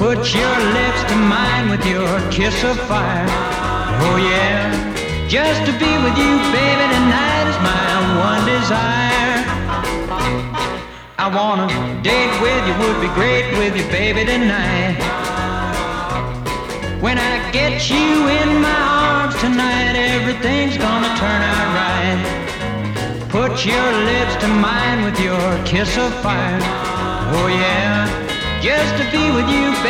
Put your lips to mine with your kiss of fire. Oh yeah, just to be with you, baby, tonight is my one desire. I wanna date with you, would be great with you, baby, tonight. When I get you in my arms tonight, everything's gonna turn out right. Put your lips to mine with your kiss of fire. Oh yeah, just to be with you, baby.